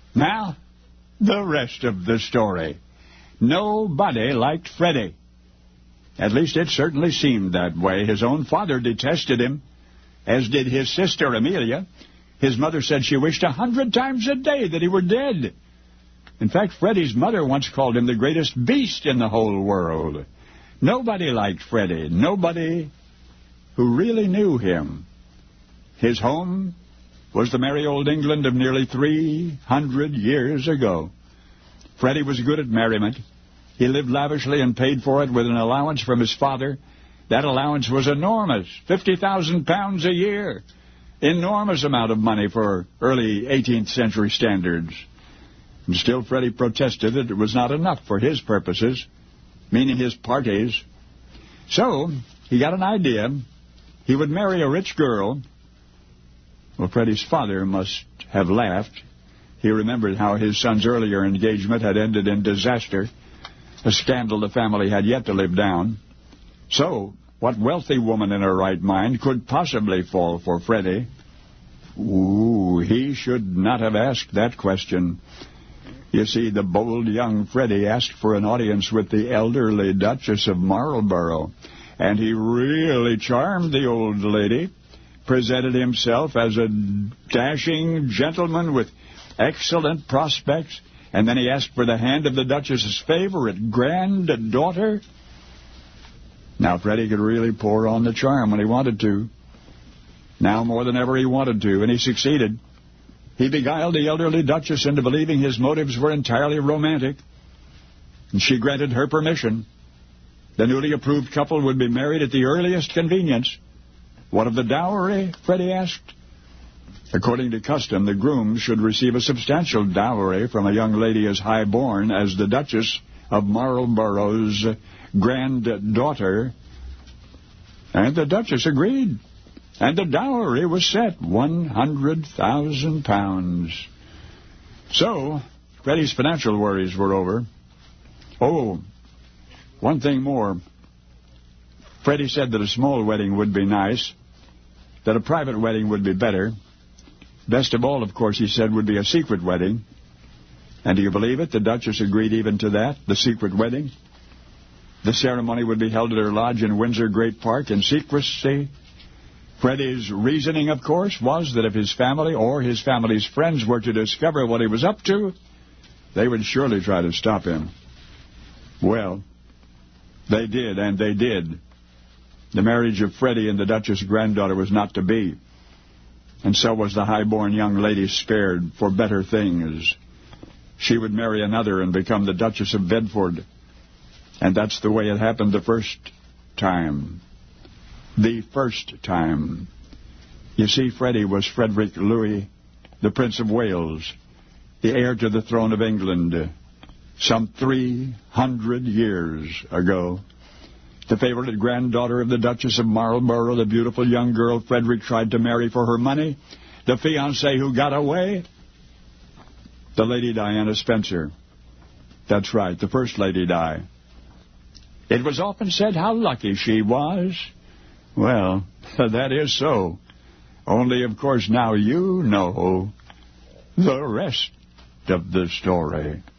Now, the rest of the story. Nobody liked Freddie. At least it certainly seemed that way. His own father detested him, as did his sister Amelia. His mother said she wished 100 times a day that he were dead. In fact, Freddie's mother once called him the greatest beast in the whole world. Nobody liked Freddie. Nobody who really knew him. His home was the merry old England of nearly 300 years ago. Freddie was good at merriment. He lived lavishly and paid for it with an allowance from his father. That allowance was enormous, 50,000 pounds a year. Enormous amount of money for early 18th century standards. And still Freddie protested that it was not enough for his purposes, meaning his parties. So he got an idea. He would marry a rich girl. Well, Freddie's father must have laughed. He remembered how his son's earlier engagement had ended in disaster, a scandal the family had yet to live down. So, what wealthy woman in her right mind could possibly fall for Freddie? Ooh, he should not have asked that question. You see, the bold young Freddie asked for an audience with the elderly Duchess of Marlborough, and he really charmed the old lady, presented himself as a dashing gentleman with excellent prospects, and then he asked for the hand of the Duchess's favorite granddaughter. Now Freddie could really pour on the charm when he wanted to. Now more than ever he wanted to, and he succeeded. He beguiled the elderly Duchess into believing his motives were entirely romantic, and she granted her permission. The newly approved couple would be married at the earliest convenience. What of the dowry? Freddie asked. According to custom, the groom should receive a substantial dowry from a young lady as high-born as the Duchess of Marlborough's granddaughter. And the Duchess agreed. And the dowry was set, 100,000 pounds. So, Freddie's financial worries were over. Oh, one thing more. Freddie said that a small wedding would be nice, that a private wedding would be better. Best of all, of course, he said, would be a secret wedding. And do you believe it? The Duchess agreed even to that, the secret wedding. The ceremony would be held at her lodge in Windsor Great Park in secrecy. Freddie's reasoning, of course, was that if his family or his family's friends were to discover what he was up to, they would surely try to stop him. Well, they did, and they did. The marriage of Freddie and the Duchess' granddaughter was not to be. And so was the high-born young lady spared for better things. She would marry another and become the Duchess of Bedford. And that's the way it happened the first time. The first time. You see, Freddie was Frederick Louis, the Prince of Wales, the heir to the throne of England, some 300 years ago. The favorite granddaughter of the Duchess of Marlborough, the beautiful young girl Frederick tried to marry for her money, the fiancé who got away, the Lady Diana Spencer. That's right, the First Lady Di. It was often said how lucky she was. Well, that is so. Only, of course, now you know the rest of the story.